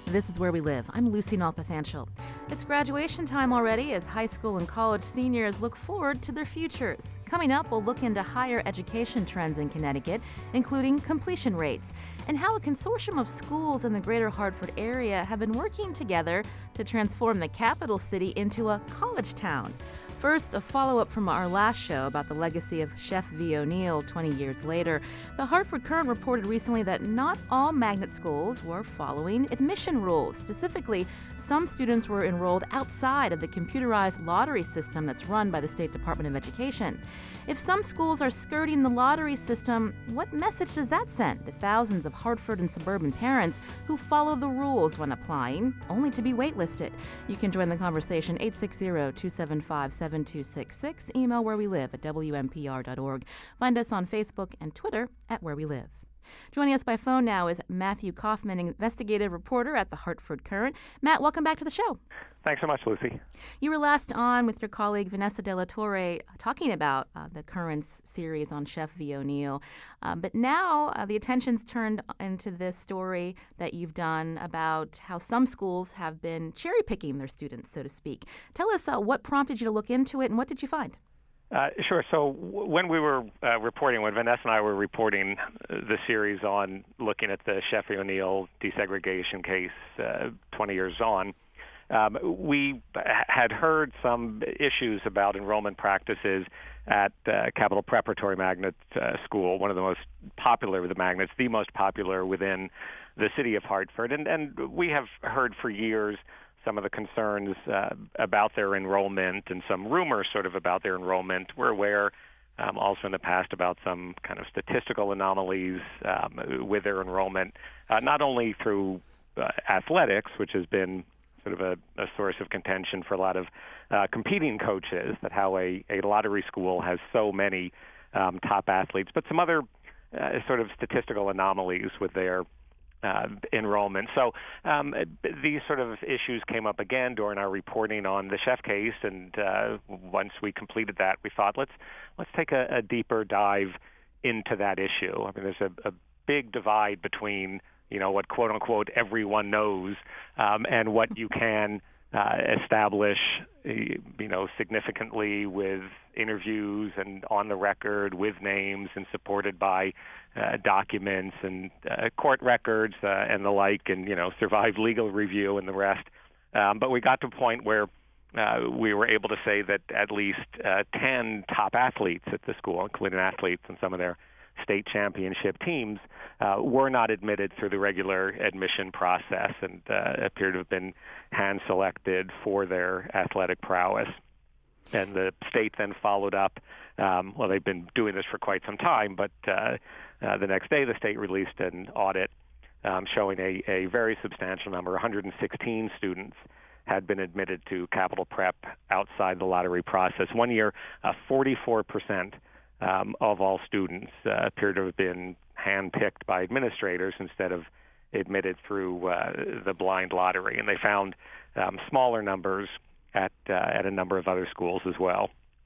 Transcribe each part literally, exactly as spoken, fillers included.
This is Where We Live. I'm Lucy Nalpathanchel. It's graduation time already as high school and college seniors look forward to their futures. Coming up, we'll look into higher education trends in Connecticut, including completion rates, and how a consortium of schools in the greater Hartford area have been working together to transform the capital city into a college town. First, a follow-up from our last show about the legacy of Chef V. O'Neill twenty years later. The Hartford Courant reported recently that not all magnet schools were following admission rules. Specifically, some students were enrolled outside of the computerized lottery system that's run by the State Department of Education. If some schools are skirting the lottery system, what message does that send to thousands of Hartford and suburban parents who follow the rules when applying, only to be waitlisted? You can join the conversation eight six zero, two seven five, seven two six six. Email where we live at W M P R dot org. Find us on Facebook and Twitter at Where We Live. Joining us by phone now is Matthew Kaufman, investigative reporter at the Hartford Courant. Matt, welcome back to the show. Thanks so much, Lucy. You were last on with your colleague Vanessa De La Torre talking about uh, the Courant's series on Chef V. O'Neill. Um, but now uh, the attention's turned into this story that you've done about how some schools have been cherry-picking their students, so to speak. Tell us uh, what prompted you to look into it and what did you find? Uh, sure. So w- when we were uh, reporting, when Vanessa and I were reporting the series on looking at the Chef V. O'Neill desegregation case uh, twenty years on, um, we had heard some issues about enrollment practices at uh, Capital Preparatory Magnet uh, School, one of the most popular of the magnets, the most popular within the city of Hartford. And, and we have heard for years some of the concerns uh, about their enrollment and some rumors sort of about their enrollment. We're aware um, also in the past about some kind of statistical anomalies um, with their enrollment, uh, not only through uh, athletics, which has been sort of a, a source of contention for a lot of uh, competing coaches, that how a, a lottery school has so many um, top athletes, but some other uh, sort of statistical anomalies with their Uh, enrollment. So um, these sort of issues came up again during our reporting on the Chef case, and uh, once we completed that, we thought let's let's take a, a deeper dive into that issue. I mean, there's a, a big divide between you know what quote unquote everyone knows um, and what you can uh, establish you know significantly with interviews and on the record with names and supported by Uh, documents and uh, court records uh, and the like, and you know survived legal review and the rest. Um, but we got to a point where uh, we were able to say that at least uh, ten top athletes at the school, including athletes in some of their state championship teams, uh, were not admitted through the regular admission process and uh, appear to have been hand-selected for their athletic prowess. And the state then followed up. Um, well, they've been doing this for quite some time, but uh, uh, the next day the state released an audit um, showing a, a very substantial number, one hundred sixteen students had been admitted to Capital Prep outside the lottery process. One year, uh, forty-four percent um, of all students uh, appear to have been handpicked by administrators instead of admitted through uh, the blind lottery. And they found um, smaller numbers at uh, at a number of other schools as well.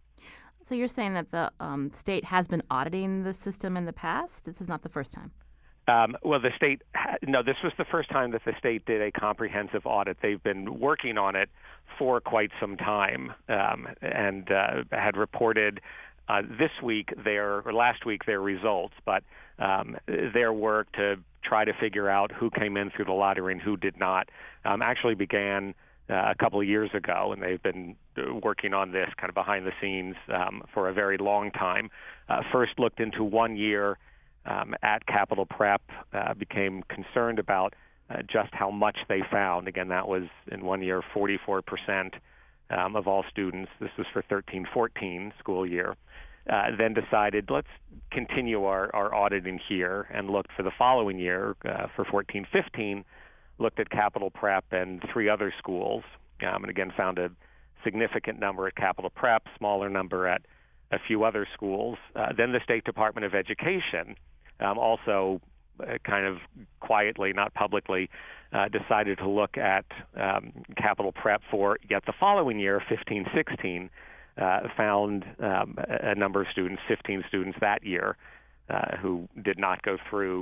So you're saying that the um, state has been auditing the system in the past? This is not the first time. Um, well, the state, no, this was the first time that the state did a comprehensive audit. They've been working on it for quite some time um, and uh, had reported uh, this week their, or last week their results, but um, their work to try to figure out who came in through the lottery and who did not um, actually began Uh, a couple of years ago, and they've been working on this kind of behind the scenes um, for a very long time. Uh, first looked into one year um, at Capital Prep, uh, became concerned about uh, just how much they found. Again, that was in one year forty-four percent um, of all students. This was for thirteen fourteen school year. Uh, then decided let's continue our, our auditing here and looked for the following year uh, for fourteen fifteen. Looked at Capital Prep and three other schools, um, and again found a significant number at Capital Prep, smaller number at a few other schools. Uh, then the State Department of Education um, also uh, kind of quietly, not publicly, uh, decided to look at um, Capital Prep for yet the following year, fifteen sixteen, uh, found um, a number of students, fifteen students that year, uh, who did not go through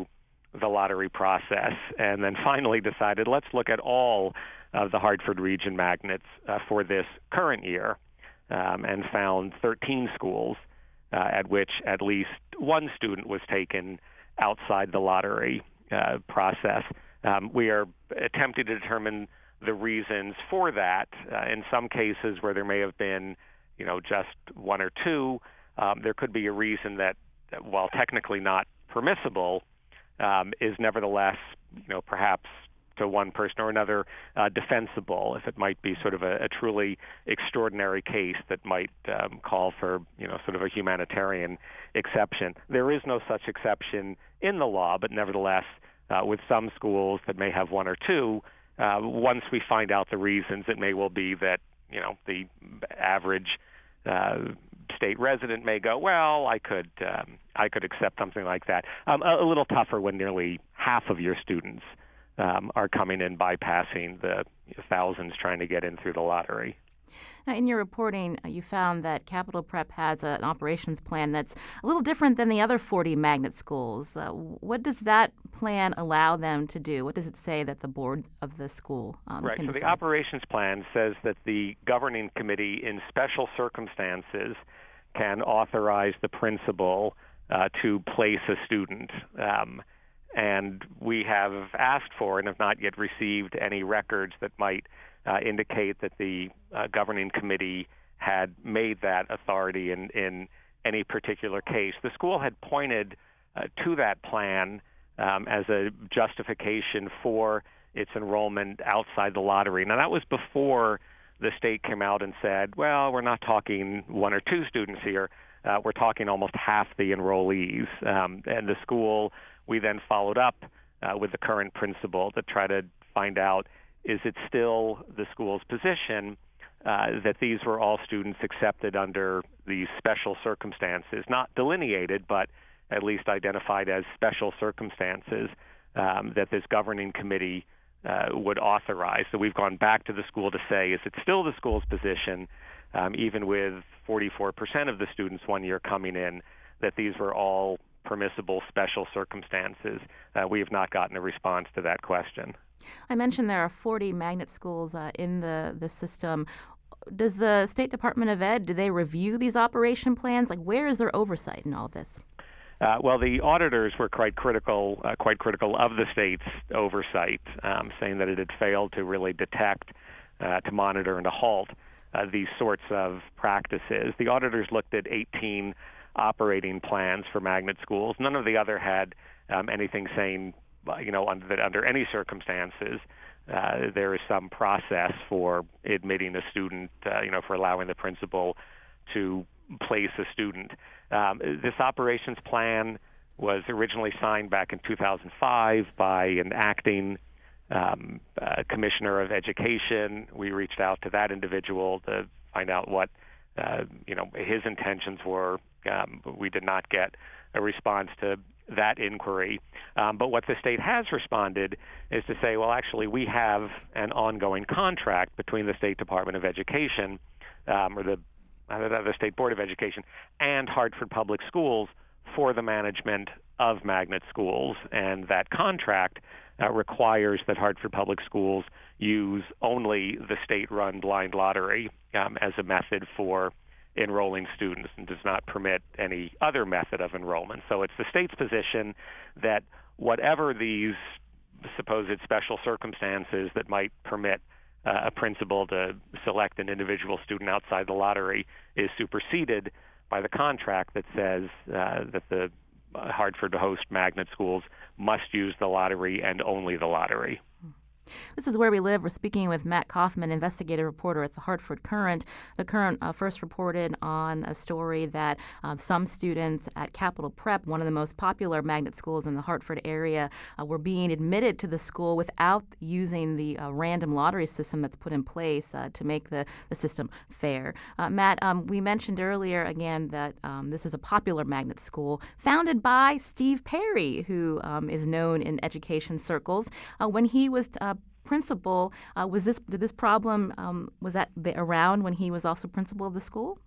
the lottery process, and then finally decided, let's look at all of the Hartford region magnets uh, for this current year, um, and found thirteen schools uh, at which at least one student was taken outside the lottery uh, process. Um, we are attempting to determine the reasons for that. Uh, in some cases where there may have been, you know, just one or two, um, there could be a reason that, while technically not permissible, um, is nevertheless, you know, perhaps to one person or another uh, defensible, if it might be sort of a, a truly extraordinary case that might um, call for, you know, sort of a humanitarian exception. There is no such exception in the law, but nevertheless, uh, with some schools that may have one or two, uh, once we find out the reasons, it may well be that, you know, the average uh, state resident may go, well, I could um, I could accept something like that. Um, a, a little tougher when nearly half of your students um, are coming in bypassing the thousands trying to get in through the lottery. Now, in your reporting, uh, you found that Capital Prep has a, an operations plan that's a little different than the other forty magnet schools. Uh, what does that plan allow them to do? What does it say that the board of the school um, right, can so decide? The operations plan says that the governing committee, in special circumstances, can authorize the principal uh, to place a student. Um, and we have asked for and have not yet received any records that might uh, indicate that the uh, governing committee had made that authority in, in any particular case. The school had pointed uh, to that plan um, as a justification for its enrollment outside the lottery. Now, that was before the state came out and said, well, we're not talking one or two students here. Uh, we're talking almost half the enrollees. Um, and the school, we then followed up uh, with the current principal to try to find out, is it still the school's position uh, that these were all students accepted under these special circumstances, not delineated, but at least identified as special circumstances um, that this governing committee Uh, would authorize. So we've gone back to the school to say, is it still the school's position, um, even with forty-four percent of the students one year coming in, that these were all permissible special circumstances? Uh, we have not gotten a response to that question. I mentioned there are forty magnet schools uh, in the, the system. Does the State Department of Ed, do they review these operation plans? Like, where is their oversight in all of this? Uh, well, the auditors were quite critical, uh, quite critical of the state's oversight, um, saying that it had failed to really detect, uh, to monitor, and to halt uh, these sorts of practices. The auditors looked at eighteen operating plans for magnet schools. None of the other had um, anything saying, you know, under, that under any circumstances uh, there is some process for admitting a student, uh, you know, for allowing the principal to place a student. Um, this operations plan was originally signed back in two thousand five by an acting um, uh, commissioner of education. We reached out to that individual to find out what uh, you know his intentions were. Um, we did not get a response to that inquiry. Um, but what the state has responded is to say, well, actually, we have an ongoing contract between the State Department of Education um, or the the State Board of Education and Hartford Public Schools for the management of magnet schools. And that contract uh, requires that Hartford Public Schools use only the state-run blind lottery um, as a method for enrolling students and does not permit any other method of enrollment. So it's the state's position that whatever these supposed special circumstances that might permit Uh, a principal to select an individual student outside the lottery is superseded by the contract that says uh, that the Hartford host magnet schools must use the lottery and only the lottery. This is Where We Live. We're speaking with Matt Kaufman, investigative reporter at the Hartford Courant. The Courant uh, first reported on a story that uh, some students at Capital Prep, one of the most popular magnet schools in the Hartford area, uh, were being admitted to the school without using the uh, random lottery system that's put in place uh, to make the, the system fair. Uh, Matt, um, we mentioned earlier again that um, this is a popular magnet school founded by Steve Perry, who um, is known in education circles. Uh, when he was uh, principal, uh, was this did this problem um, was that the, around when he was also principal of the school?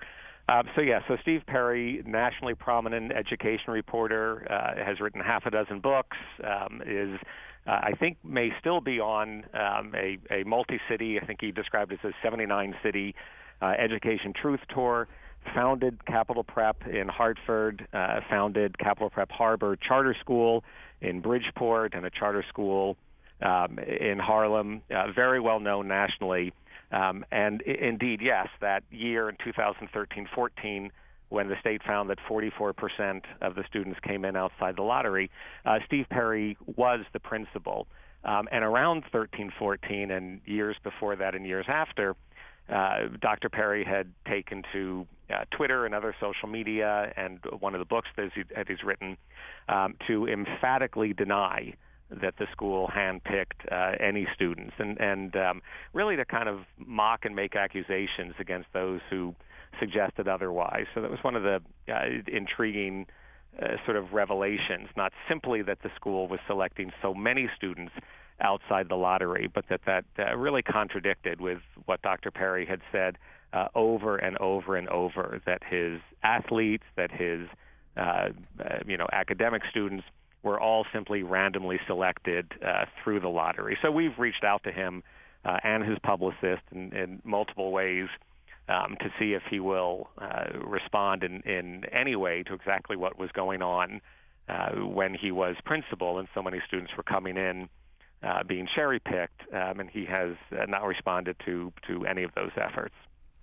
Uh, so yeah, so Steve Perry, nationally prominent education reporter, uh, has written half a dozen books. Um, is uh, I think may still be on um, a, a multi-city. I think he described it as a seventy-nine city uh, education truth tour. Founded Capital Prep in Hartford. Uh, founded Capital Prep Harbor Charter School in Bridgeport and a charter school um, in Harlem. Uh, very well known nationally. Um, and I- indeed, yes, that year in two thousand thirteen fourteen, when the state found that forty-four percent of the students came in outside the lottery, uh, Steve Perry was the principal. Um, and around thirteen fourteen and years before that and years after, uh, Doctor Perry had taken to uh, Twitter and other social media and one of the books that, he, that he's written um, to emphatically deny that the school handpicked uh, any students, and, and um, really to kind of mock and make accusations against those who suggested otherwise. So that was one of the uh, intriguing uh, sort of revelations, not simply that the school was selecting so many students outside the lottery, but that that uh, really contradicted with what Doctor Perry had said uh, over and over and over, that his athletes, that his uh, uh, you know academic students were all simply randomly selected uh, through the lottery. So we've reached out to him uh, and his publicist in, in multiple ways um, to see if he will uh, respond in, in any way to exactly what was going on uh, when he was principal and so many students were coming in uh, being cherry-picked, um, and he has uh, not responded to, to any of those efforts.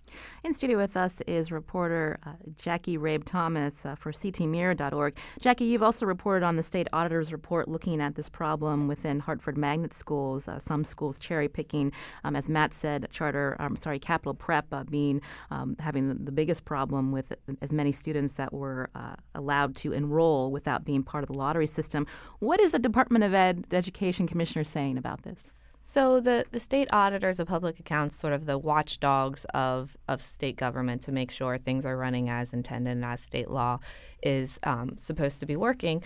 In studio with us is reporter uh, Jackie Rabe Thomas uh, for C T mirror dot org. Jackie, you've also reported on the state auditor's report looking at this problem within Hartford magnet schools, uh, some schools cherry picking, um, as Matt said, charter, um, sorry, Capital Prep uh, being um, having the, the biggest problem with as many students that were uh, allowed to enroll without being part of the lottery system. What is the Department of Ed Education Commissioner saying about this? So the, the state auditors of public accounts, sort of the watchdogs of, of state government to make sure things are running as intended and as state law is um, supposed to be working,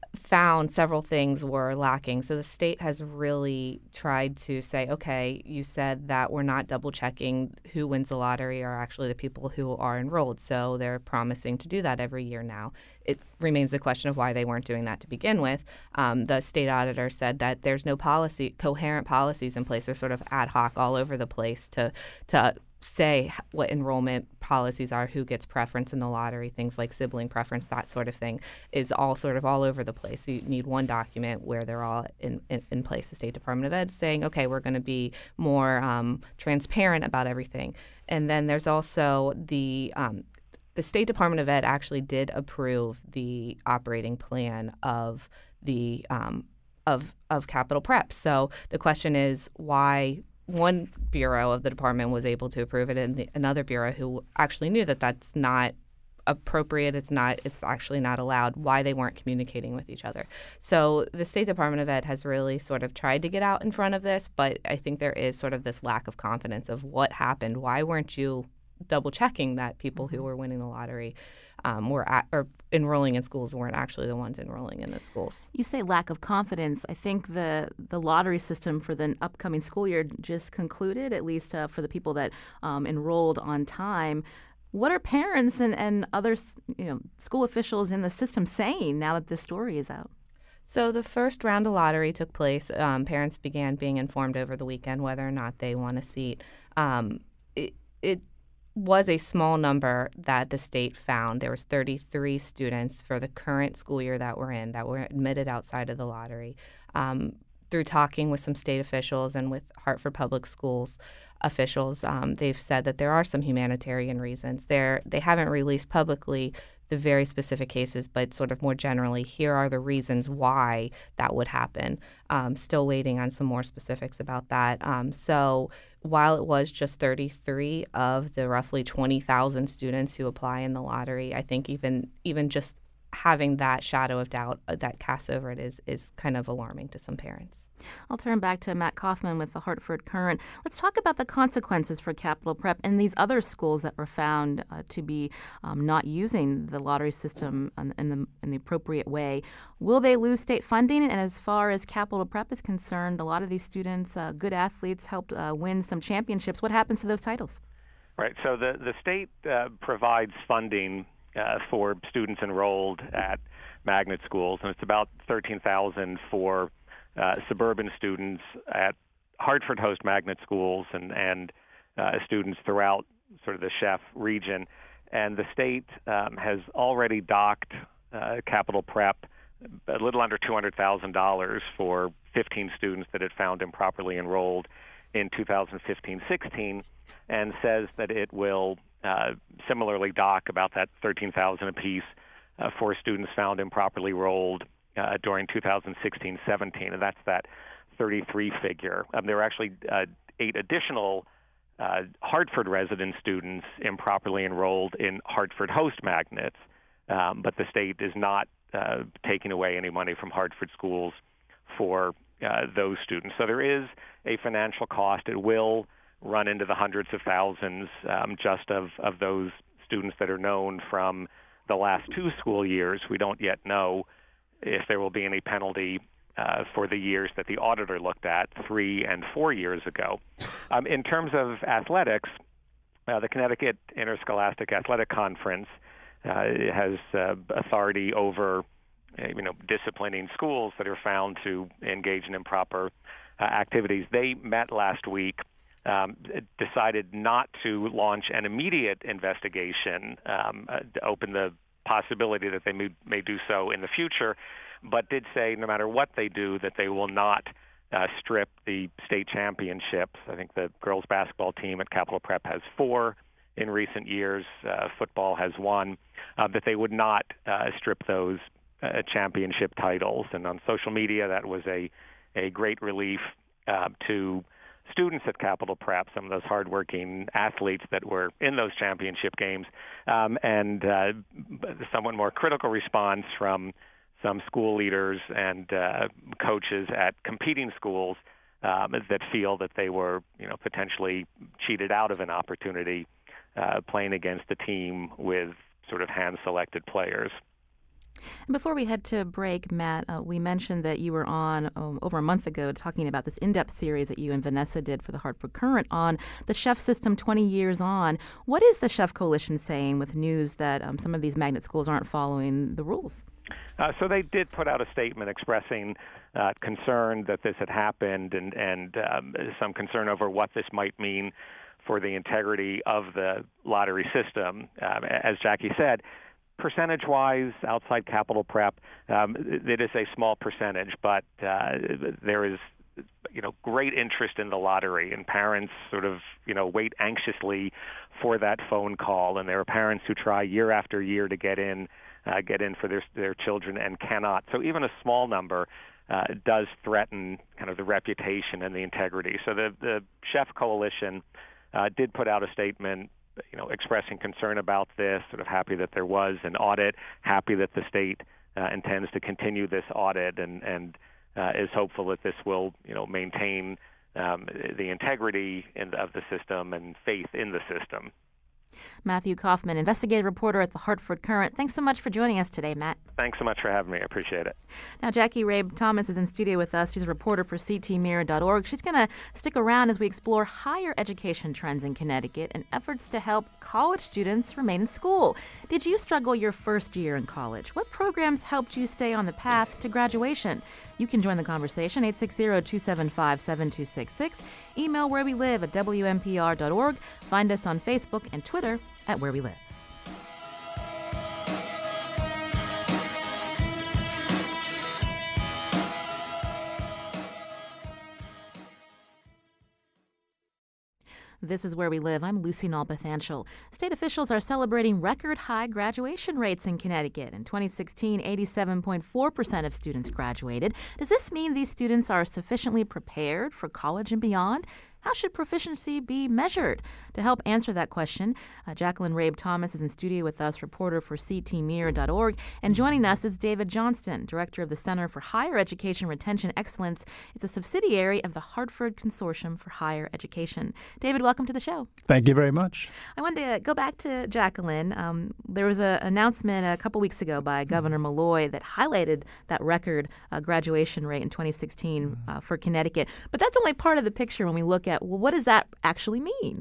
found several things were lacking. So the state has really tried to say, okay, you said that we're not double checking who wins the lottery are actually the people who are enrolled. So they're promising to do that every year now. It remains the question of why they weren't doing that to begin with. Um, the state auditor said that there's no policy, coherent policies in place. They're sort of ad hoc all over the place to to say what enrollment policies are, who gets preference in the lottery, things like sibling preference, that sort of thing, is all sort of all over the place. You need one document where they're all in, in, in place. The State Department of Ed saying, okay, we're going to be more um, transparent about everything. And then there's also the um, the State Department of Ed actually did approve the operating plan of the um, of of Capital Prep. So the question is why one bureau of the department was able to approve it, and the, another bureau who actually knew that that's not appropriate, it's not, it's actually not allowed, why they weren't communicating with each other. So the State Department of Ed has really sort of tried to get out in front of this, but I think there is sort of this lack of confidence of what happened. Why weren't you double checking that people who were winning the lottery um, were at, or enrolling in schools weren't actually the ones enrolling in the schools? You say lack of confidence. I think the the lottery system for the upcoming school year just concluded, at least uh, for the people that um, enrolled on time. What are parents and, and other you know school officials in the system saying now that this story is out? So the first round of lottery took place. Um, parents began being informed over the weekend whether or not they won a seat. Um, it, it was a small number that the state found. There was thirty-three students for the current school year that we're in that were admitted outside of the lottery. Um, through talking with some state officials and with Hartford Public Schools officials, um, they've said that there are some humanitarian reasons. They're, they haven't released publicly the very specific cases, but sort of more generally, here are the reasons why that would happen. Um, still waiting on some more specifics about that. Um, so while it was just thirty-three of the roughly twenty thousand students who apply in the lottery, I think even even just having that shadow of doubt uh, that casts over it is is kind of alarming to some parents. I'll turn back to Matt Kaufman with the Hartford Courant. Let's talk about the consequences for Capital Prep and these other schools that were found uh, to be um, not using the lottery system in, in, the, in the appropriate way. Will they lose state funding? And as far as Capital Prep is concerned, a lot of these students, uh, good athletes, helped uh, win some championships. What happens to those titles? Right. So the, the state uh, provides funding uh, for students enrolled at magnet schools, and it's about thirteen thousand for uh, suburban students at Hartford host magnet schools and, and uh, students throughout sort of the Sheff region. And the state um, has already docked uh, Capital Prep a little under two hundred thousand dollars for fifteen students that it found improperly enrolled in two thousand fifteen sixteen, and says that it will uh, similarly dock about that thirteen thousand dollars apiece uh, for students found improperly enrolled uh, during two thousand sixteen seventeen, and that's that thirty-three figure. Um, there were actually uh, eight additional uh, Hartford resident students improperly enrolled in Hartford host magnets, um, but the state is not uh, taking away any money from Hartford schools for uh, those students. So there is a financial cost. It will run into the hundreds of thousands um, just of, of those students that are known from the last two school years. We don't yet know if there will be any penalty uh, for the years that the auditor looked at, three and four years ago. Um, in terms of athletics, uh, the Connecticut Interscholastic Athletic Conference uh, has uh, authority over uh, you know, disciplining schools that are found to engage in improper uh, activities. They met last week, um, decided not to launch an immediate investigation, um, uh, to open the possibility that they may, may do so in the future, but did say no matter what they do, that they will not uh, strip the state championships. I think the girls basketball team at Capital Prep has four in recent years. Uh, football has one. Uh, that they would not uh, strip those uh, championship titles. And on social media, that was a, a great relief uh, to students at Capital Prep, some of those hardworking athletes that were in those championship games, um, and uh, somewhat more critical response from some school leaders and uh, coaches at competing schools um, that feel that they were, you know, potentially cheated out of an opportunity uh, playing against a team with sort of hand-selected players. And before we head to break, Matt, uh, we mentioned that you were on um, over a month ago talking about this in-depth series that you and Vanessa did for the Hartford Courant on the Sheff system twenty years on. What is the Sheff Coalition saying with news that um, some of these magnet schools aren't following the rules? Uh, so they did put out a statement expressing uh, concern that this had happened and, and um, some concern over what this might mean for the integrity of the lottery system. Um, as Jackie said, percentage-wise, outside Capital Prep, um, it is a small percentage, but uh, there is, you know, great interest in the lottery, and parents sort of, you know, wait anxiously for that phone call. And there are parents who try year after year to get in, uh, get in for their their children and cannot. So even a small number uh, does threaten kind of the reputation and the integrity. So the the Sheff Coalition uh, did put out a statement, you know, expressing concern about this, sort of happy that there was an audit, happy that the state uh, intends to continue this audit, and, and uh, is hopeful that this will, you know, maintain um, the integrity in, of the system and faith in the system. Matthew Kaufman, investigative reporter at the Hartford Courant. Thanks so much for joining us today, Matt. Thanks so much for having me. I appreciate it. Now, Jackie Rabe Thomas is in studio with us. She's a reporter for C T mirror dot org. She's going to stick around as we explore higher education trends in Connecticut and efforts to help college students remain in school. Did you struggle your first year in college? What programs helped you stay on the path to graduation? You can join the conversation, eight six zero, two seven five, seven two six six. Email where we live at W M P R dot org. Find us on Facebook and Twitter at Where We Live. This is Where We Live. I'm Lucy Nalpathanchel. State officials are celebrating record-high graduation rates in Connecticut. In twenty sixteen, eighty-seven point four percent of students graduated. Does this mean these students are sufficiently prepared for college and beyond? How should proficiency be measured? To help answer that question, uh, Jacqueline Rabe Thomas is in studio with us, reporter for C T mirror dot org. And joining us is David Johnston, director of the Center for Higher Education Retention Excellence. It's a subsidiary of the Hartford Consortium for Higher Education. David, welcome to the show. Thank you very much. I wanted to go back to Jacqueline. Um, there was an announcement a couple weeks ago by Governor Malloy that highlighted that record uh, graduation rate in twenty sixteen uh, for Connecticut. But that's only part of the picture when we look at, well, what does that actually mean?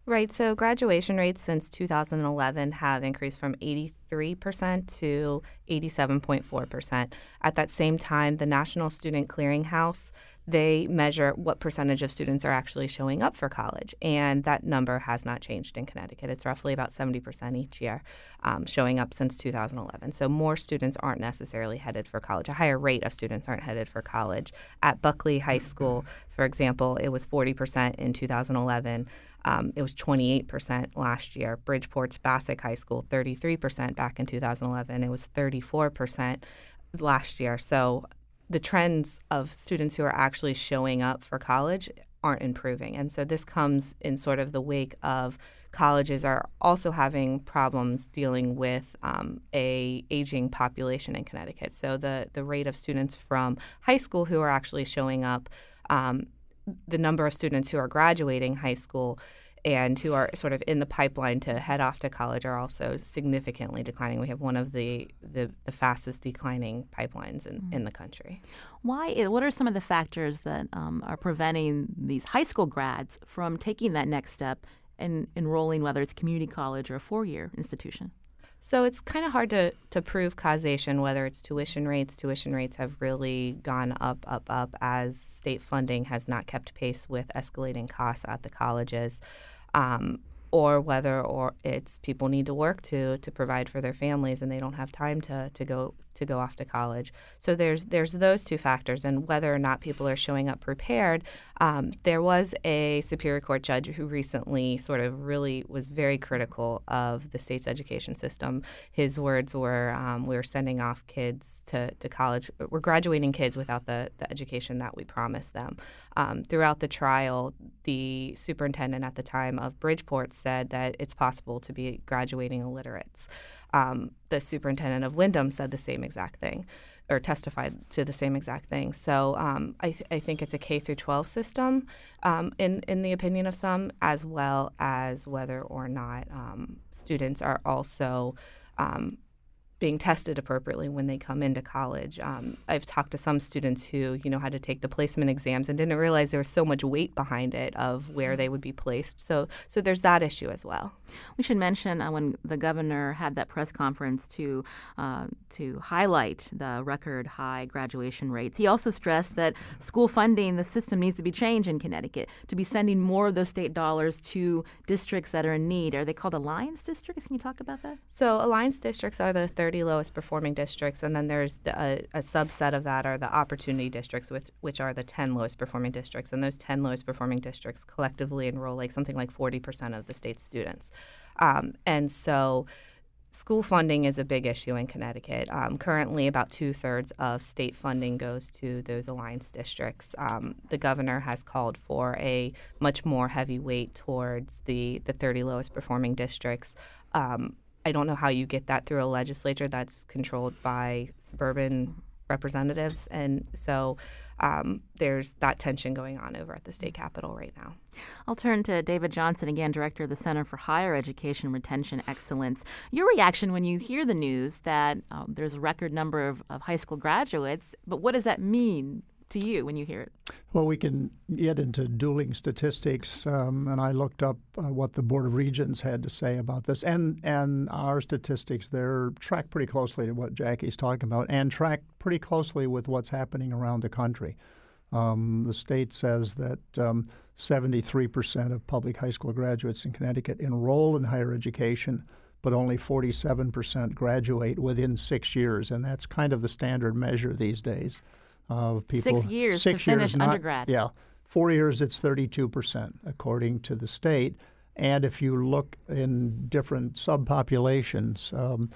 Right. So graduation rates since two thousand eleven have increased from eighty-three percent to eighty-seven point four percent. At that same time, the National Student Clearinghouse, they measure what percentage of students are actually showing up for college. And that number has not changed in Connecticut. It's roughly about seventy percent each year um, showing up since two thousand eleven. So more students aren't necessarily headed for college. A higher rate of students aren't headed for college. At Buckley High School, for example, it was forty percent in two thousand eleven. Um, it was twenty-eight percent last year. Bridgeport's Bassick High School, thirty-three percent back in two thousand eleven. It was thirty-four percent last year. So the trends of students who are actually showing up for college aren't improving. And so this comes in sort of the wake of colleges are also having problems dealing with um, a aging population in Connecticut. So the, the rate of students from high school who are actually showing up, um, the number of students who are graduating high school and who are sort of in the pipeline to head off to college are also significantly declining. We have one of the, the, the fastest declining pipelines in, mm-hmm. in the country. Why? What are some of the factors that um, are preventing these high school grads from taking that next step and enrolling, whether it's community college or a four-year institution? So it's kind of hard to, to prove causation, whether it's tuition rates. Tuition rates have really gone up, up, up as state funding has not kept pace with escalating costs at the colleges, um, or whether or it's people need to work to to provide for their families and they don't have time to, to go to go off to college. So there's there's those two factors, and whether or not people are showing up prepared. Um, there was a Superior Court judge who recently sort of really was very critical of the state's education system. His words were, um, we're sending off kids to, to college. We're graduating kids without the, the education that we promised them. Um, throughout the trial, the superintendent at the time of Bridgeport said that it's possible to be graduating illiterates. Um, the superintendent of Windham said the same exact thing, or testified to the same exact thing. So um, I, th- I think it's a K through twelve system, um, in in the opinion of some, as well as whether or not um, students are also um, being tested appropriately when they come into college. Um, I've talked to some students who, you know, had to take the placement exams and didn't realize there was so much weight behind it of where they would be placed. So, so there's that issue as well. We should mention uh, when the governor had that press conference to uh, to highlight the record high graduation rates. He also stressed that school funding, the system needs to be changed in Connecticut to be sending more of those state dollars to districts that are in need. Are they called Alliance districts? Can you talk about that? So Alliance districts are the thirty lowest performing districts, and then there's the, a, a subset of that are the Opportunity districts, with, which are the ten lowest performing districts. And those ten lowest performing districts collectively enroll like something like forty percent of the state's students. Um, and so school funding is a big issue in Connecticut. Um, currently, about two-thirds of state funding goes to those Alliance districts. Um, the governor has called for a much more heavy weight towards the, the thirty lowest performing districts. Um, I don't know how you get that through a legislature that's controlled by suburban representatives. And so um, there's that tension going on over at the state capitol right now. I'll turn to David Johnson again, Director of the Center for Higher Education Retention Excellence. Your reaction when you hear the news that um, there's a record number of, of high school graduates, but what does that mean to you when you hear it? Well, we can get into dueling statistics, um, and I looked up uh, what the Board of Regents had to say about this, and and our statistics there track pretty closely to what Jackie's talking about, and track pretty closely with what's happening around the country. Um, the state says that um, seventy-three percent of public high school graduates in Connecticut enroll in higher education, but only forty-seven percent graduate within six years, and that's kind of the standard measure these days. Of people, six years six to finish years, not, undergrad. Yeah. Four years, it's thirty-two percent, according to the state. And if you look in different subpopulations, um,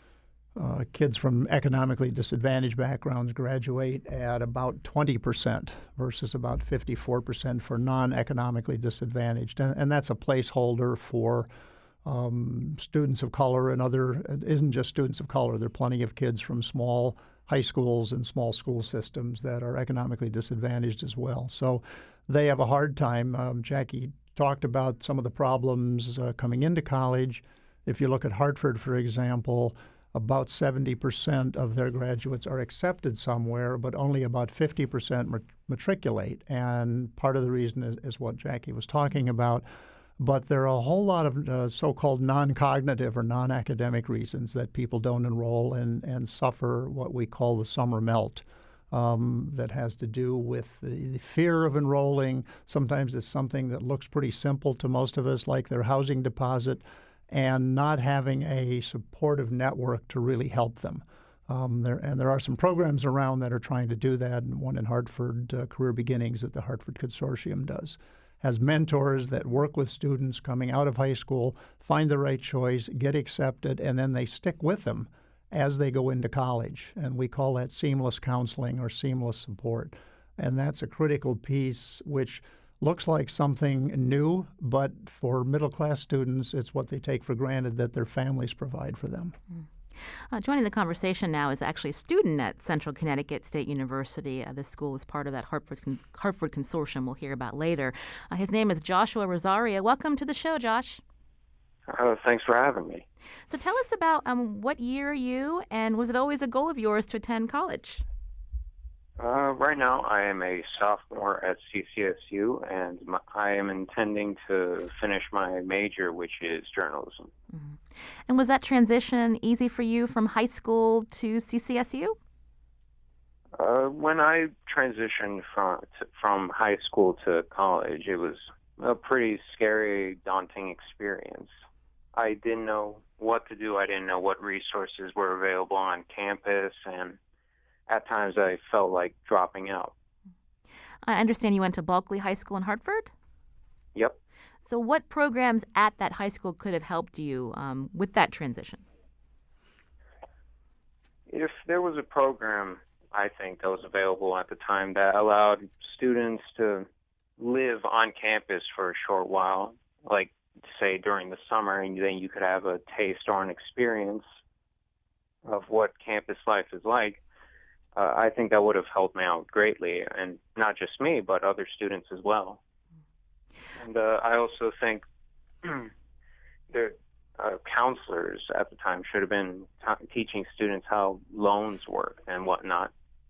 uh, kids from economically disadvantaged backgrounds graduate at about twenty percent versus about fifty-four percent for non-economically disadvantaged. And, and that's a placeholder for um, students of color and other, it isn't just students of color. There are plenty of kids from small high schools and small school systems that are economically disadvantaged as well. So they have a hard time. Um, Jackie talked about some of the problems uh, coming into college. If you look at Hartford, for example, about seventy percent of their graduates are accepted somewhere, but only about fifty percent mat- matriculate. And part of the reason is, is what Jackie was talking about. But there are a whole lot of uh, so-called non-cognitive or non-academic reasons that people don't enroll and, and suffer what we call the summer melt. Um, that has to do with the, the fear of enrolling. Sometimes it's something that looks pretty simple to most of us, like their housing deposit, and not having a supportive network to really help them. Um, there, and there are some programs around that are trying to do that, and one in Hartford, uh, Career Beginnings, that the Hartford Consortium does. Has mentors that work with students coming out of high school, find the right choice, get accepted, and then they stick with them as they go into college. And we call that seamless counseling or seamless support. And that's a critical piece which looks like something new, but for middle-class students, it's what they take for granted that their families provide for them. Mm. Uh, joining the conversation now is actually a student at Central Connecticut State University. Uh, this school is part of that Hartford, Con- Hartford Consortium we'll hear about later. Uh, his name is Joshua Rosario. Welcome to the show, Josh. Uh, thanks for having me. So tell us about um, what year are you, and was it always a goal of yours to attend college? Uh, right now, I am a sophomore at C C S U, and my, I am intending to finish my major, which is journalism. Mm-hmm. And was that transition easy for you from high school to C C S U? Uh, when I transitioned from to, from high school to college, it was a pretty scary, daunting experience. I didn't know what to do. I didn't know what resources were available on campus, and at times I felt like dropping out. I understand you went to Bulkley High School in Hartford? Yep. So what programs at that high school could have helped you um, with that transition? If there was a program, I think, that was available at the time that allowed students to live on campus for a short while, like, say, during the summer, and then you could have a taste or an experience of what campus life is like, Uh, I think that would have helped me out greatly, and not just me, but other students as well. And uh, I also think the uh, counselors at the time should have been t- teaching students how loans work and whatnot.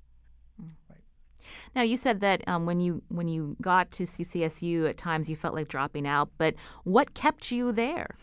Now, you said that um, when you when you got to C C S U, at times you felt like dropping out, but what kept you there?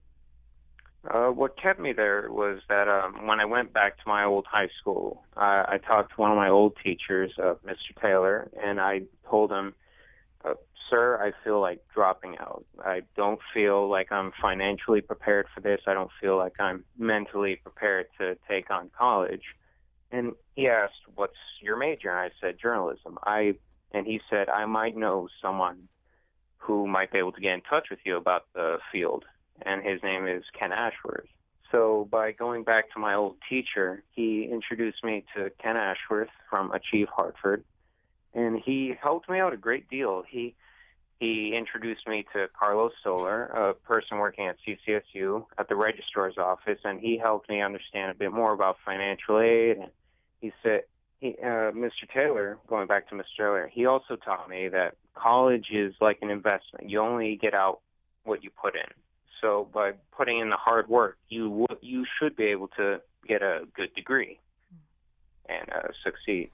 Uh, what kept me there was that um, when I went back to my old high school, uh, I talked to one of my old teachers, uh, Mister Taylor, and I told him, uh, sir, I feel like dropping out. I don't feel like I'm financially prepared for this. I don't feel like I'm mentally prepared to take on college. And he asked, what's your major? And I said, journalism. I And he said, I might know someone who might be able to get in touch with you about the field. And his name is Ken Ashworth. So by going back to my old teacher, he introduced me to Ken Ashworth from Achieve Hartford, and he helped me out a great deal. He he introduced me to Carlos Soler, a person working at C C S U at the registrar's office, and he helped me understand a bit more about financial aid. And he said, he, uh, Mister Taylor, going back to Mister Taylor, he also taught me that college is like an investment. You only get out what you put in. So by putting in the hard work, you you should be able to get a good degree and uh, succeed.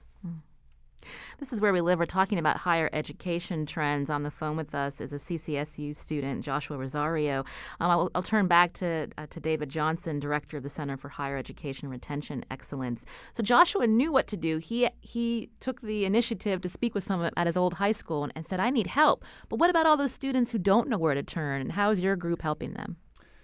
This is Where We Live. We're talking about higher education trends. On the phone with us is a C C S U student, Joshua Rosario. Um, I'll, I'll turn back to uh, to David Johnson, director of the Center for Higher Education Retention Excellence. So Joshua knew what to do. He he took the initiative to speak with someone at his old high school and, and said, I need help. But what about all those students who don't know where to turn? And how is your group helping them?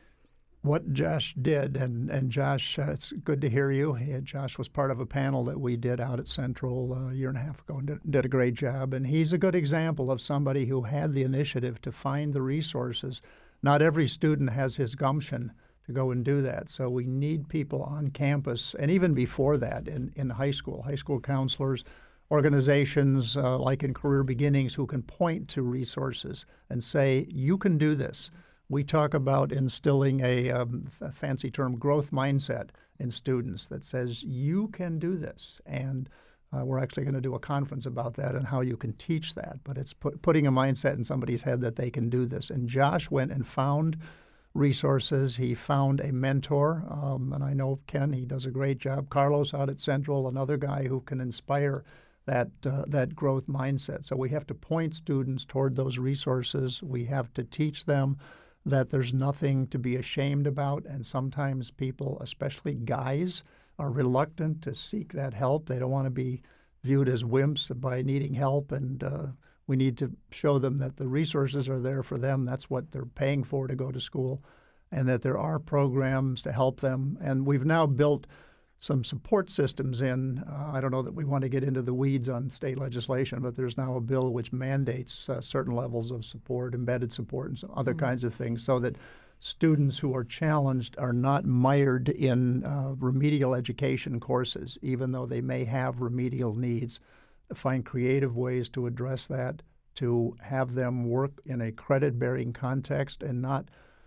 What Josh did, and, and Josh, uh, it's good to hear you. He, Josh was part of a panel that we did out at Central uh, a year and a half ago and did, did a great job. And he's a good example of somebody who had the initiative to find the resources. Not every student has his gumption to go and do that. So we need people on campus, and even before that in, in high school, high school counselors, organizations uh, like in Career Beginnings who can point to resources and say, you can do this. We talk about instilling a, um, a fancy term, growth mindset in students that says you can do this. And uh, we're actually going to do a conference about that and how you can teach that. But it's put, putting a mindset in somebody's head that they can do this. And Josh went and found resources. He found a mentor. Um, and I know Ken, he does a great job. Carlos out at Central, another guy who can inspire that uh, that growth mindset. So we have to point students toward those resources. We have to teach them that there's nothing to be ashamed about, and sometimes people, especially guys, are reluctant to seek that help. They don't want to be viewed as wimps by needing help, and uh, we need to show them that the resources are there for them. That's what they're paying for to go to school, and that there are programs to help them. And we've now built some support systems in. Uh, I don't know that we want to get into the weeds on state legislation, but there's now a bill which mandates uh, certain levels of support, embedded support, and some other mm-hmm. kinds of things, so that students who are challenged are not mired in uh, remedial education courses, even though they may have remedial needs. To find creative ways to address that, to have them work in a credit-bearing context and not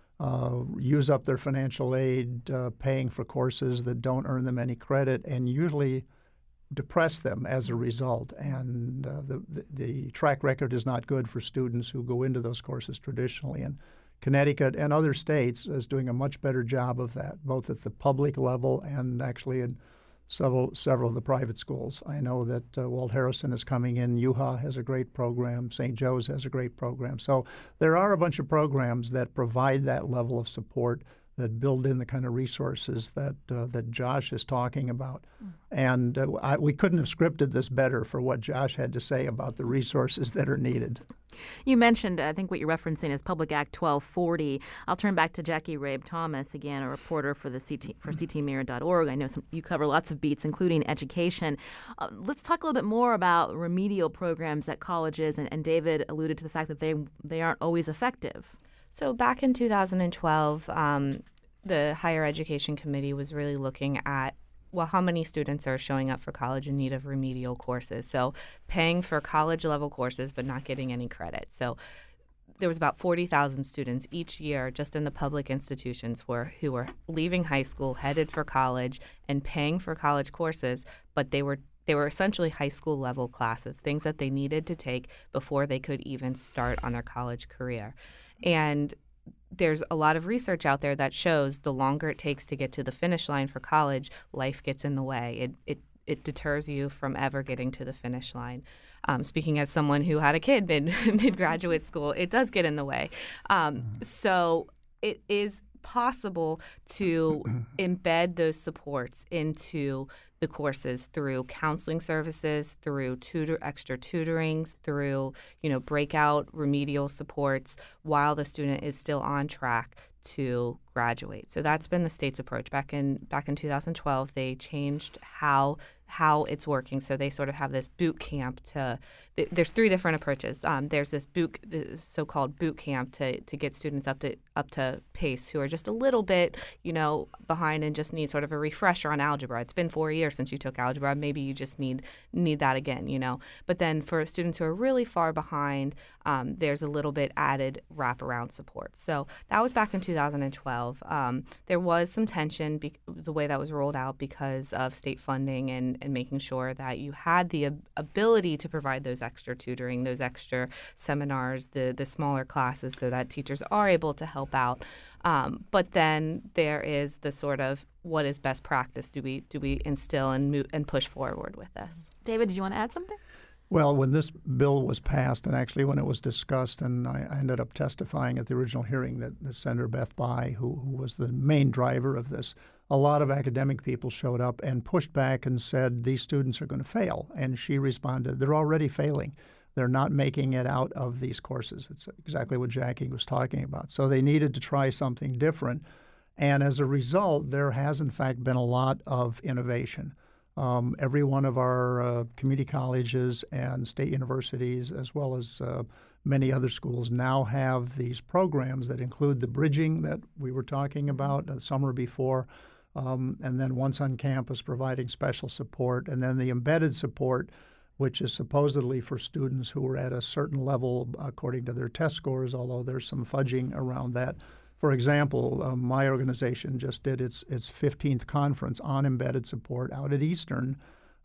Uh, use up their financial aid uh, paying for courses that don't earn them any credit, and usually depress them as a result. And uh, the, the, the track record is not good for students who go into those courses traditionally. And Connecticut and other states is doing a much better job of that, both at the public level and actually in several several of the private schools. I know that uh, Walt Harrison is coming in. U H A has a great program. Saint Joe's has a great program. So there are a bunch of programs that provide that level of support, that build in the kind of resources that uh, that Josh is talking about. Mm. And uh, I, we couldn't have scripted this better for what Josh had to say about the resources that are needed. You mentioned, I think what you're referencing is Public Act twelve forty. I'll turn back to Jackie Rabe Thomas, again, a reporter for the C T, for C T mirror dot org. I know some, you cover lots of beats, including education. Uh, let's talk a little bit more about remedial programs at colleges, and, and David alluded to the fact that they they aren't always effective. So back in two thousand twelve, um, the Higher Education Committee was really looking at, well, how many students are showing up for college in need of remedial courses? So paying for college-level courses but not getting any credit. So there was about forty thousand students each year just in the public institutions were, who were leaving high school, headed for college, and paying for college courses, but they were They were essentially high school level classes, things that they needed to take before they could even start on their college career. And there's a lot of research out there that shows the longer it takes to get to the finish line for college, life gets in the way. It it, it deters you from ever getting to the finish line. Um, speaking as someone who had a kid mid mid graduate school, it does get in the way. Um, so it is possible to embed those supports into the courses through counseling services, through tutor, extra tutorings, through, you know, breakout remedial supports while the student is still on track to graduate. So that's been the state's approach. Back in back in two thousand twelve, they changed how how it's working. So they sort of have this boot camp to. Th- there's three different approaches. Um, there's this boot, this so-called boot camp to to get students up to up to pace who are just a little bit, you know, behind and just need sort of a refresher on algebra. It's been four years since you took algebra. Maybe you just need need that again, you know. But then for students who are really far behind, um, there's a little bit added wraparound support. So that was back in two thousand twelve. Um, there was some tension be- the way that was rolled out because of state funding and, and making sure that you had the ab- ability to provide those extra tutoring, those extra seminars, the the smaller classes, so that teachers are able to help out. Um, but then there is the sort of what is best practice? Do we do we instill and move and push forward with this? David, did you want to add something? Well, when this bill was passed, and actually when it was discussed, and I, I ended up testifying at the original hearing, that, that Senator Beth Bayh, who, who was the main driver of this, a lot of academic people showed up and pushed back and said, these students are going to fail. And she responded, they're already failing. They're not making it out of these courses. It's exactly what Jackie was talking about. So they needed to try something different. And as a result, there has, in fact, been a lot of innovation. Um, every one of our uh, community colleges and state universities, as well as uh, many other schools, now have these programs that include the bridging that we were talking about the summer before, um, and then once on campus providing special support, and then the embedded support, which is supposedly for students who are at a certain level according to their test scores, although there's some fudging around that. For example, uh, my organization just did its its fifteenth conference on embedded support out at Eastern,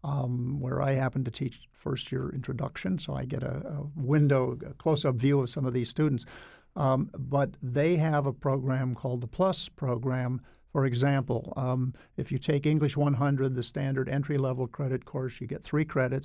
um, where I happen to teach first-year introduction, so I get a, a window, a close-up view of some of these students. Um, but they have a program called the PLUS program. For example, um, if you take English one hundred, the standard entry-level credit course, you get three credits.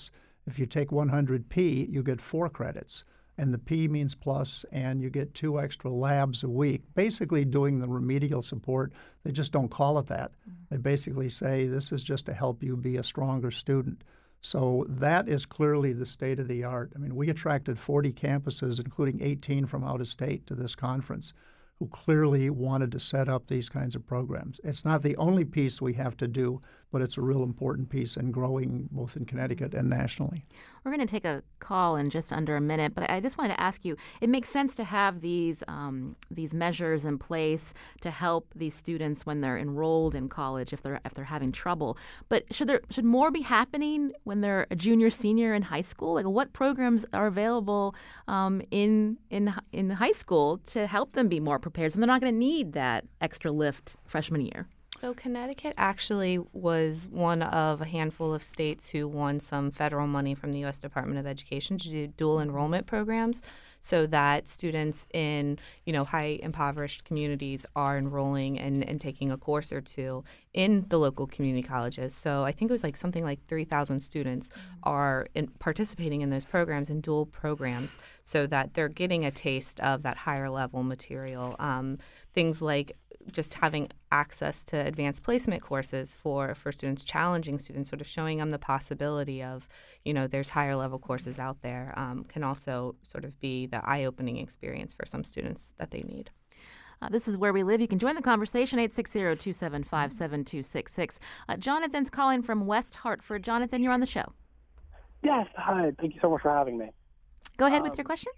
If you take one hundred P, you get four credits. And the P means plus, and you get two extra labs a week, basically doing the remedial support. They just don't call it that. Mm-hmm. They basically say this is just to help you be a stronger student. So that is clearly the state of the art. I mean, we attracted forty campuses, including eighteen from out of state, to this conference, who clearly wanted to set up these kinds of programs. It's not the only piece we have to do, but it's a real important piece in growing both in Connecticut and nationally. We're going to take a call in just under a minute, but I just wanted to ask you, it makes sense to have these um, these measures in place to help these students when they're enrolled in college if they're if they're having trouble. But should there should more be happening when they're a junior, senior in high school? Like, what programs are available um, in in in high school to help them be more prepared, so they're not going to need that extra lift freshman year? So Connecticut actually was one of a handful of states who won some federal money from the U S Department of Education to do dual enrollment programs so that students in, you know, high impoverished communities are enrolling and, and taking a course or two in the local community colleges. So I think it was like something like three thousand students are in, participating in those programs, in dual programs, so that they're getting a taste of that higher level material. Um, things like just having access to advanced placement courses for, for students, challenging students, sort of showing them the possibility of, you know, there's higher level courses out there, um, can also sort of be the eye-opening experience for some students that they need. Uh, this is Where We Live. You can join the conversation, eight six zero, two seven five, seven two six six. Uh, Jonathan's calling from West Hartford. Jonathan, you're on the show. Yes, hi. Thank you so much for having me. Go ahead um, with your question.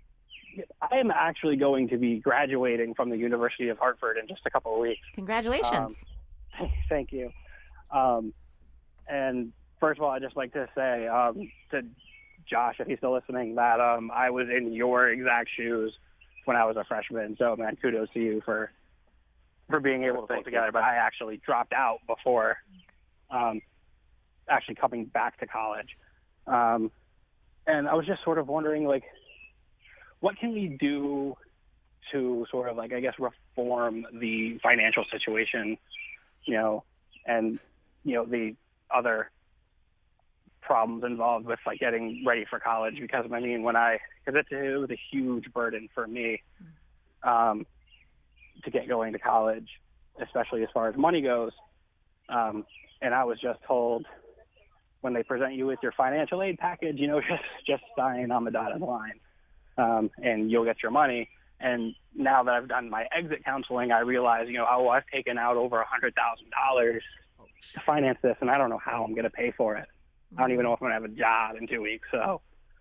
I am actually going to be graduating from the University of Hartford in just a couple of weeks. Congratulations. Um, thank you. Um, and first of all, I'd just like to say um, to Josh, if he's still listening, that um, I was in your exact shoes when I was a freshman. So, man, kudos to you for for being able to pull it together. But I actually dropped out before um, actually coming back to college. Um, and I was just sort of wondering, like, what can we do to sort of, like, I guess, reform the financial situation, you know, and, you know, the other problems involved with, like, getting ready for college? Because, I mean, when I, because it, it was a huge burden for me um, to get going to college, especially as far as money goes. Um, and I was just told, when they present you with your financial aid package, you know, just, just sign on the dotted line. Um, and you'll get your money. And now that I've done my exit counseling, I realize, you know, oh, I've taken out over one hundred thousand dollars to finance this, and I don't know how I'm going to pay for it. I don't even know if I'm going to have a job in two weeks. So,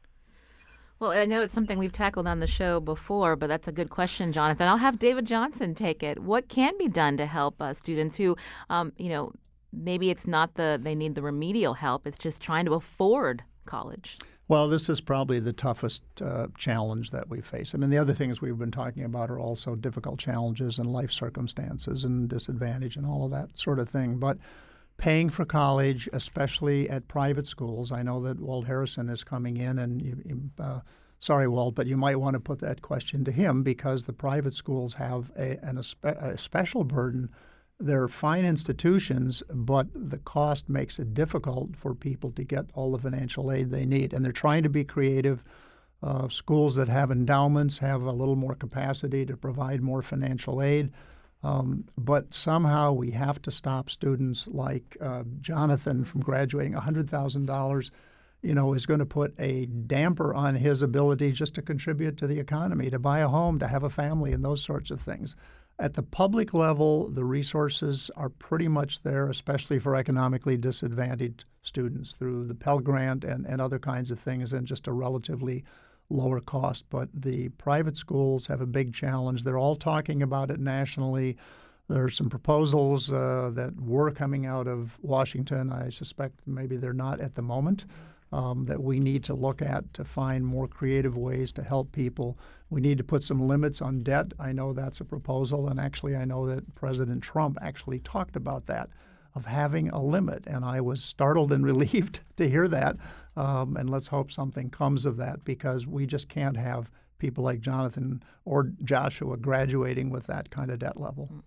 well, I know it's something we've tackled on the show before, but that's a good question, Jonathan. I'll have David Johnson take it. What can be done to help uh, students who, um, you know, maybe it's not the they need the remedial help, it's just trying to afford college? Well, this is probably the toughest uh, challenge that we face. I mean, the other things we've been talking about are also difficult challenges and life circumstances and disadvantage and all of that sort of thing. But paying for college, especially at private schools, I know that Walt Harrison is coming in, and you, uh, sorry, Walt, but you might want to put that question to him, because the private schools have a, an, a special burden. They're fine institutions, but the cost makes it difficult for people to get all the financial aid they need. And they're trying to be creative. Uh, schools that have endowments have a little more capacity to provide more financial aid. Um, but somehow we have to stop students like uh, Jonathan from graduating. one hundred thousand dollars, you know, is going to put a damper on his ability just to contribute to the economy, to buy a home, to have a family, and those sorts of things. At the public level, the resources are pretty much there, especially for economically disadvantaged students, through the Pell Grant and, and other kinds of things, and just a relatively lower cost. But the private schools have a big challenge. They're all talking about it nationally. There are some proposals uh, that were coming out of Washington. I suspect maybe they're not at the moment. Um, that we need to look at to find more creative ways to help people. We need to put some limits on debt. I know that's a proposal, and actually I know that President Trump actually talked about that, of having a limit, and I was startled and relieved to hear that, um, and let's hope something comes of that, because we just can't have people like Jonathan or Joshua graduating with that kind of debt level. Mm-mm.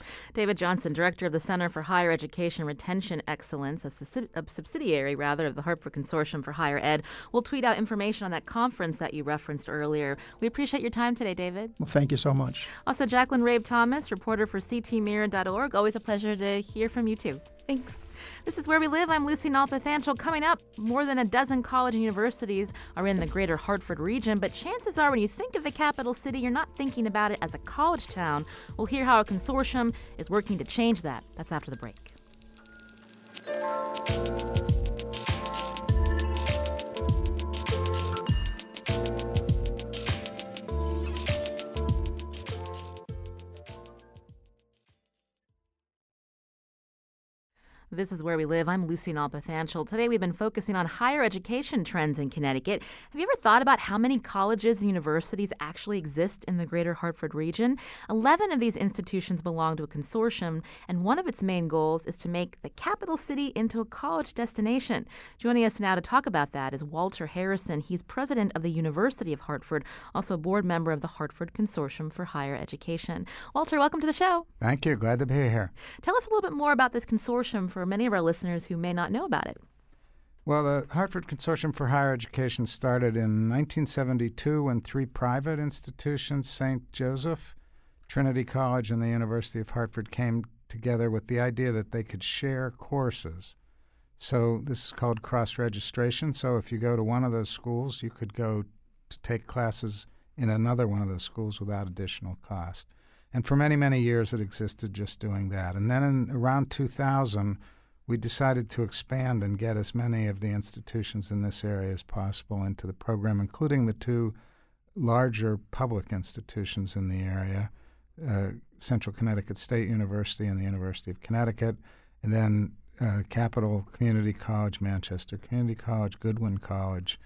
David Johnson, director of the Center for Higher Education Retention Excellence, a, subsidi- a subsidiary, rather, of the Hartford Consortium for Higher Ed. We'll tweet out information on that conference that you referenced earlier. We appreciate your time today, David. Well, thank you so much. Also, Jacqueline Rabe Thomas, reporter for C T mirror dot org. Always a pleasure to hear from you, too. Thanks. This is Where We Live. I'm Lucy Nalpathanchel. Coming up, more than a dozen college and universities are in the greater Hartford region, but chances are when you think of the capital city, you're not thinking about it as a college town. We'll hear how a consortium is working to change that. That's after the break. This is Where We Live. I'm Lucy Nalpathanchel. Today we've been focusing on higher education trends in Connecticut. Have you ever thought about how many colleges and universities actually exist in the greater Hartford region? Eleven of these institutions belong to a consortium, and one of its main goals is to make the capital city into a college destination. Joining us now to talk about that is Walter Harrison. He's president of the University of Hartford, also a board member of the Hartford Consortium for Higher Education. Walter, welcome to the show. Thank you. Glad to be here. Tell us a little bit more about this consortium for many of our listeners who may not know about it. Well, the Hartford Consortium for Higher Education started in nineteen seventy-two when three private institutions, Saint Joseph, Trinity College, and the University of Hartford, came together with the idea that they could share courses. So this is called cross-registration. So if you go to one of those schools, you could go to take classes in another one of those schools without additional cost. And for many, many years it existed just doing that. And then in around two thousand, we decided to expand and get as many of the institutions in this area as possible into the program, including the two larger public institutions in the area, uh, Central Connecticut State University and the University of Connecticut, and then uh, Capital Community College, Manchester Community College, Goodwin College,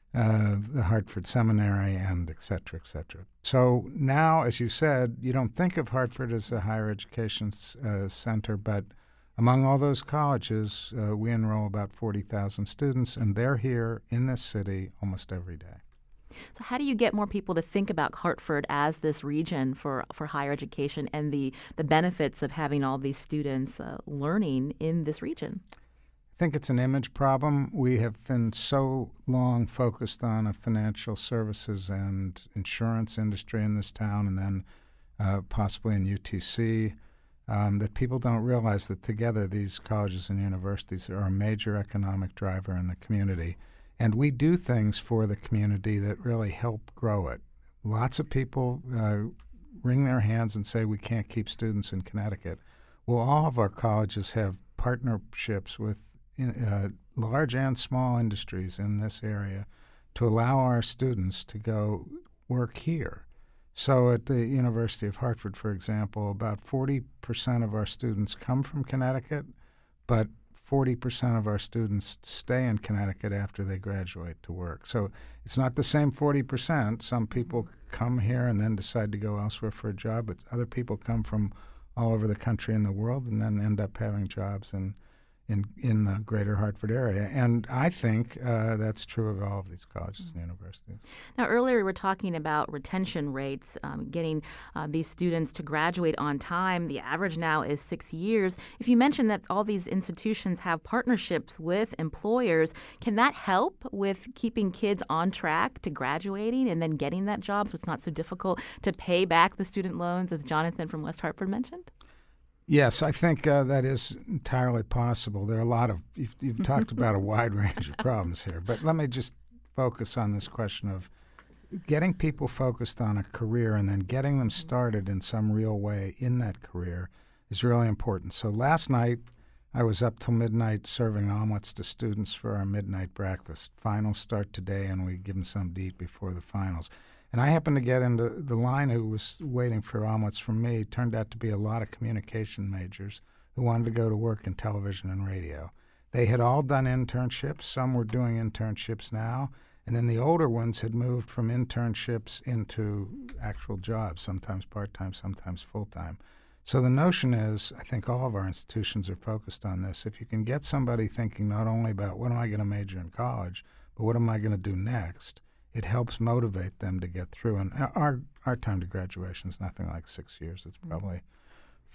uh, the Hartford Seminary, and et cetera, et cetera. So now, as you said, you don't think of Hartford as a higher education uh, center, but among all those colleges, uh, we enroll about forty thousand students, and they're here in this city almost every day. So how do you get more people to think about Hartford as this region for, for higher education and the, the benefits of having all these students uh, learning in this region? I think it's an image problem. We have been so long focused on a financial services and insurance industry in this town, and then uh, possibly in U T C, Um, that people don't realize that together these colleges and universities are a major economic driver in the community. And we do things for the community that really help grow it. Lots of people uh, wring their hands and say we can't keep students in Connecticut. Well, all of our colleges have partnerships with uh, large and small industries in this area to allow our students to go work here. So at the University of Hartford, for example, about forty percent of our students come from Connecticut, but forty percent of our students stay in Connecticut after they graduate to work. So it's not the same forty percent. Some people come here and then decide to go elsewhere for a job, but other people come from all over the country and the world and then end up having jobs in in, in the greater Hartford area. And I think uh, that's true of all of these colleges and universities. Now, earlier we were talking about retention rates, um, getting uh, these students to graduate on time. The average now is six years. If you mentioned that all these institutions have partnerships with employers, can that help with keeping kids on track to graduating and then getting that job so it's not so difficult to pay back the student loans, as Jonathan from West Hartford mentioned? Yes, I think uh, that is entirely possible. There are a lot of, you've, you've talked about a wide range of problems here, but let me just focus on this question of getting people focused on a career and then getting them started in some real way in that career is really important. So last night, I was up till midnight serving omelets to students for our midnight breakfast. Finals start today, and we give them something to eat before the finals. And I happened to get into the line who was waiting for omelets from me. It turned out to be a lot of communication majors who wanted to go to work in television and radio. They had all done internships. Some were doing internships now. And then the older ones had moved from internships into actual jobs, sometimes part-time, sometimes full-time. So the notion is, I think all of our institutions are focused on this. If you can get somebody thinking not only about what am I going to major in college, but what am I going to do next, it helps motivate them to get through. And our our time to graduation is nothing like six years. It's probably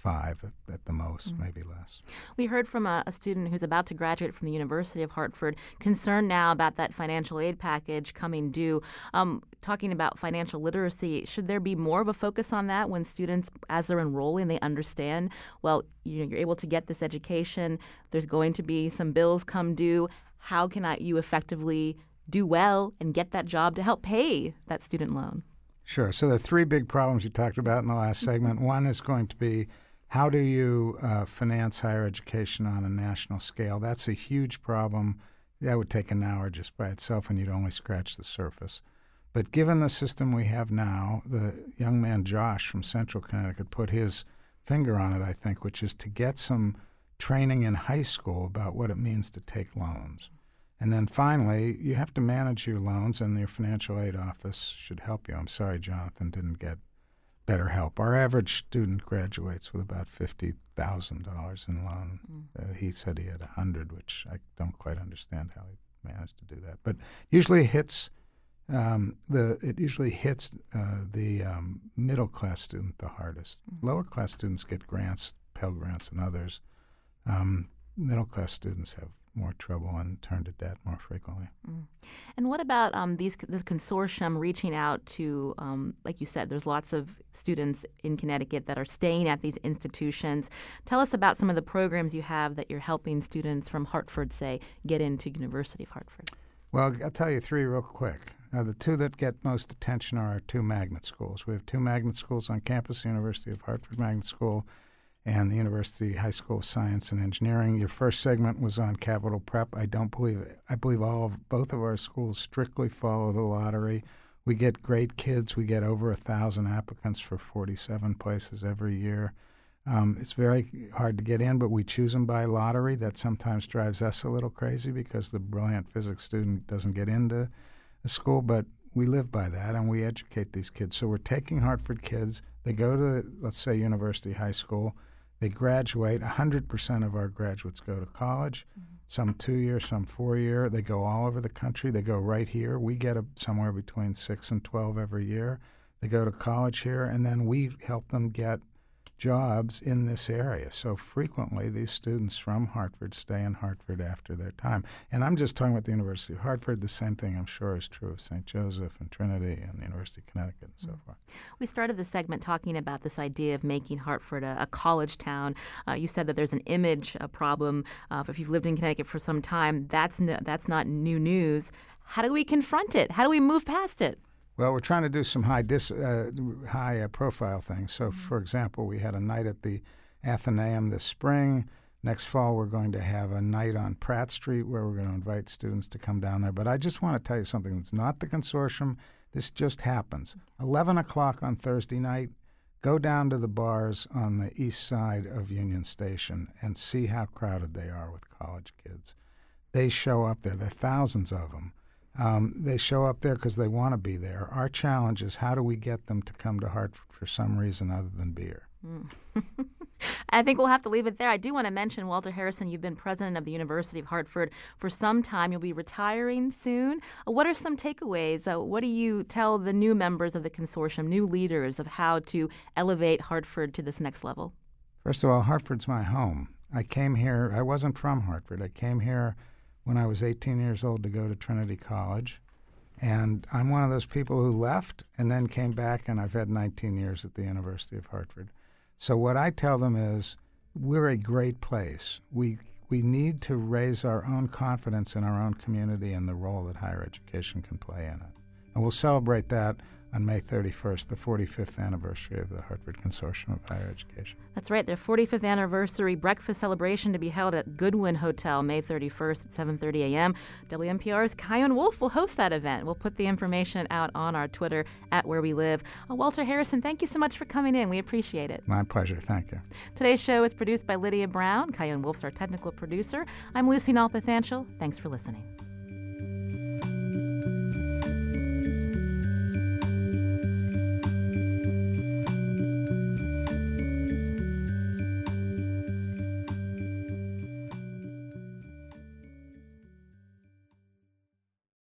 five at, at the most, Mm-hmm. maybe less. We heard from a, a student who's about to graduate from the University of Hartford, concerned now about that financial aid package coming due. Um, talking about financial literacy, should there be more of a focus on that when students, as they're enrolling, they understand, well, you know, you're able to get this education, there's going to be some bills come due. How can I, you effectively do well and get that job to help pay that student loan? Sure. So the three big problems you talked about in the last segment, one is going to be how do you uh, finance higher education on a national scale? That's a huge problem. That would take an hour just by itself, and you'd only scratch the surface. But given the system we have now, the young man Josh from Central Connecticut put his finger on it, I think, which is to get some training in high school about what it means to take loans. And then finally, you have to manage your loans, and your financial aid office should help you. I'm sorry Jonathan didn't get better help. Our average student graduates with about fifty thousand dollars in loan. Mm. Uh, he said he had one hundred, which I don't quite understand how he managed to do that. But usually it hits um, the it usually hits uh, the um, middle class student the hardest. Mm. Lower class students get grants, Pell Grants, and others. Um, middle class students have more trouble and turn to debt more frequently. Mm. And what about um, these this consortium reaching out to, um, like you said, there's lots of students in Connecticut that are staying at these institutions. Tell us about some of the programs you have that you're helping students from Hartford, say, get into University of Hartford. Well, I'll tell you three real quick. Uh, the two that get most attention are our two magnet schools. We have two magnet schools on campus, University of Hartford Magnet School and the University High School of Science and Engineering. Your first segment was on Capital Prep. I don't believe it. I believe all of both of our schools strictly follow the lottery. We get great kids. We get over a thousand applicants for forty-seven places every year. Um, it's very hard to get in, but we choose them by lottery. That sometimes drives us a little crazy because the brilliant physics student doesn't get into a school, but we live by that, and we educate these kids. So we're taking Hartford kids. They go to, let's say, University High School. They graduate. one hundred percent of our graduates go to college, mm-hmm. some two-year, some four-year. They go all over the country. They go right here. We get a, somewhere between six and twelve every year. They go to college here, and then we help them get jobs in this area. So frequently, these students from Hartford stay in Hartford after their time. And I'm just talking about the University of Hartford. The same thing, I'm sure, is true of Saint Joseph and Trinity and the University of Connecticut and so mm. forth. We started the segment talking about this idea of making Hartford a, a college town. Uh, you said that there's an image a problem. Uh, if you've lived in Connecticut for some time, that's no, that's not new news. How do we confront it? How do we move past it? Well, we're trying to do some high dis, uh, high uh, profile things. So, mm-hmm. for example, we had a night at the Athenaeum this spring. Next fall, we're going to have a night on Pratt Street where we're going to invite students to come down there. But I just want to tell you something that's not the consortium. This just happens. eleven o'clock on Thursday night, go down to the bars on the east side of Union Station and see how crowded they are with college kids. They show up there. There are thousands of them. Um, they show up there because they want to be there. Our challenge is how do we get them to come to Hartford for some reason other than beer? Mm. I think we'll have to leave it there. I do want to mention, Walter Harrison, you've been president of the University of Hartford for some time. You'll be retiring soon. Uh, what are some takeaways? Uh, what do you tell the new members of the consortium, new leaders, of how to elevate Hartford to this next level? First of all, Hartford's my home. I came here. I wasn't from Hartford. I came here when I was eighteen years old to go to Trinity College. And I'm one of those people who left and then came back, and I've had nineteen years at the University of Hartford. So what I tell them is we're a great place. We we need to raise our own confidence in our own community and the role that higher education can play in it. And we'll celebrate that on May thirty-first, the forty-fifth anniversary of the Hartford Consortium of Higher Education. That's right, their forty-fifth anniversary breakfast celebration to be held at Goodwin Hotel May thirty-first at seven thirty a.m. W N P R's Chion Wolf will host that event. We'll put the information out on our Twitter at Where We Live. Uh, Walter Harrison, thank you so much for coming in. We appreciate it. My pleasure. Thank you. Today's show is produced by Lydia Brown. Chion Wolf's our technical producer. I'm Lucy Nalpathanchel. Thanks for listening.